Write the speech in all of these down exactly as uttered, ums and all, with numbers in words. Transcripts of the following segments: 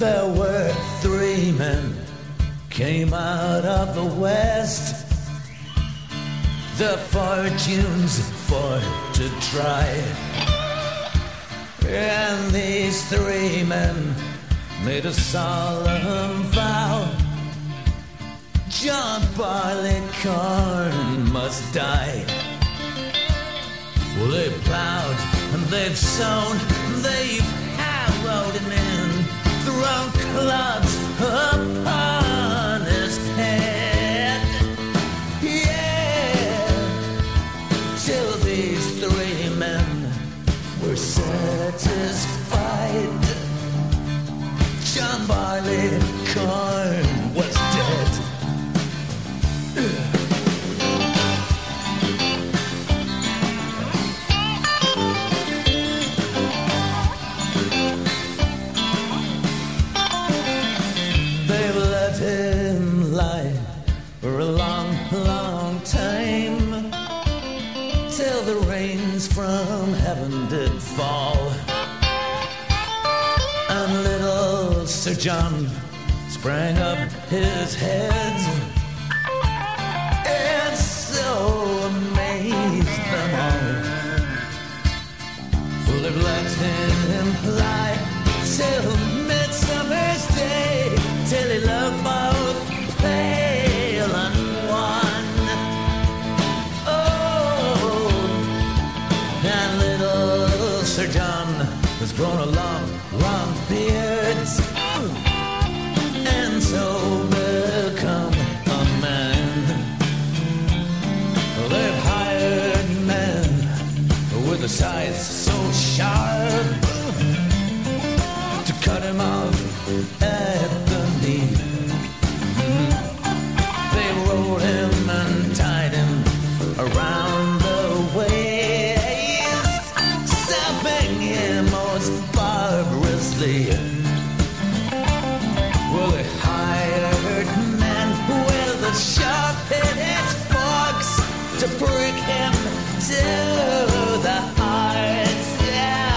There were three men came out of the west, their fortunes for to try. And these three men made a solemn vow: John Barleycorn must die. Well, they've plowed and they've sown, they've harrowed him in, thrown clubs upon his head. Yeah, till these three men were satisfied. John Barleycorn was dead. They've let him lie for a long, long time, till the rains from heaven did fall, and little Sir John sprang up his head, and so amazed them all. Well, they've let him lie till Midsummer's Day, till he loved both pale and wan. Oh, and little Sir John has grown a long, long beard, and so become a man. Well, they've hired men with a scythe so sharp to cut him off at the knee. They rolled him and tied him around the waist, stabbing him most barbarously. Well, they hired men with a sharp-edged forks to prick him to the heart. Yeah.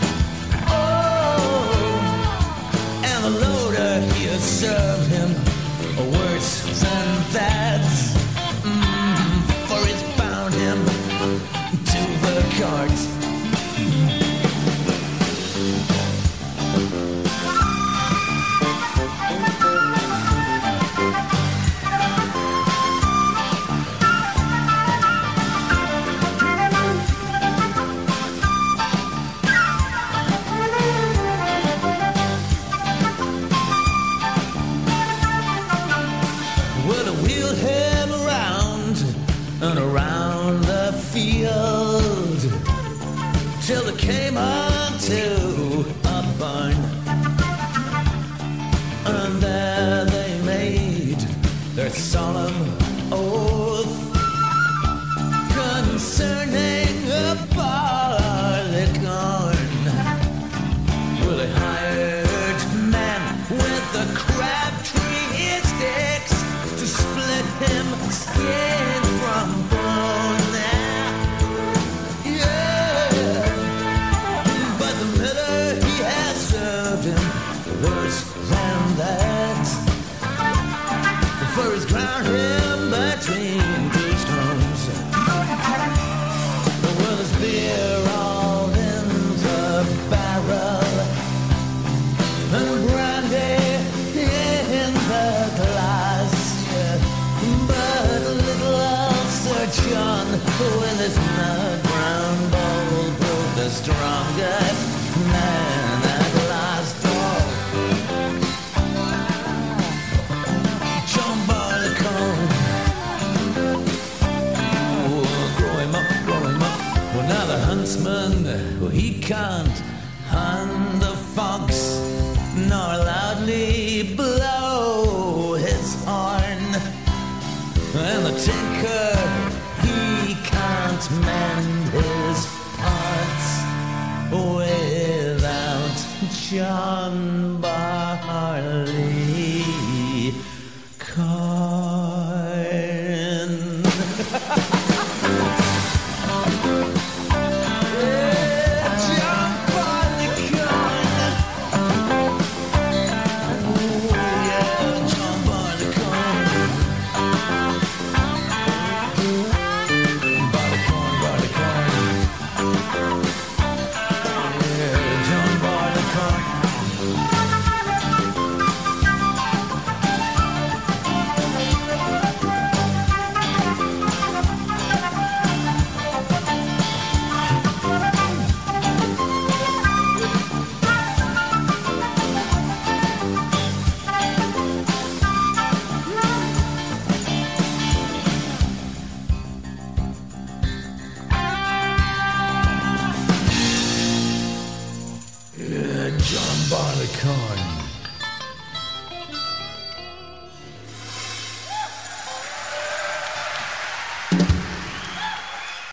Oh, and the loader, he had served him worse than that, mm, for he's bound him to the cart. Well, they wheeled him around and around the field till they came unto a barn, and there they made their solemn oath concerning a barleycorn. Well, they hired men with the crabtree sticks to split him skin from bone. Yeah, but the miller, he has served him worse than that, for he's ground him between two stones. Well, there's beer all in the barrel, and brandy in the glass, yeah. But little old Sir John, with his nut brown bowl, proved the strongest man at last. Oh, John Barleycorn, oh, grow him up, grow him up. Well, now the huntsman, well, he can't hunt the fox, nor loudly blow his horn. And the tinker, he can't mend his pots without John Barleycorn. Yeah, John Barleycorn. corn.